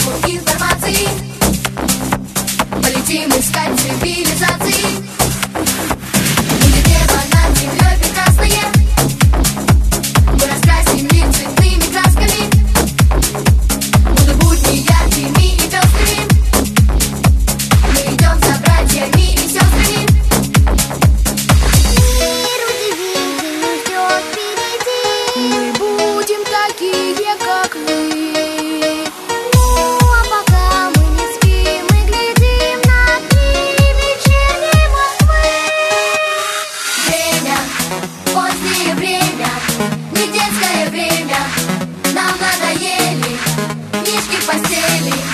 потоку информации. Полетим искать цивилизации. Будет небо над землей прекрасное. Мы раскрасим мир цветными красками. Будут будни яркими и пестрыми. Мы идем за братьями и сестрами. Мир удивительный ждет впереди. Мы будем такие, как вы. Ну а пока мы не спим и глядим на дни вечерней Москвы. Время, позднее время, не детское время. Нам надоели книжки в постели.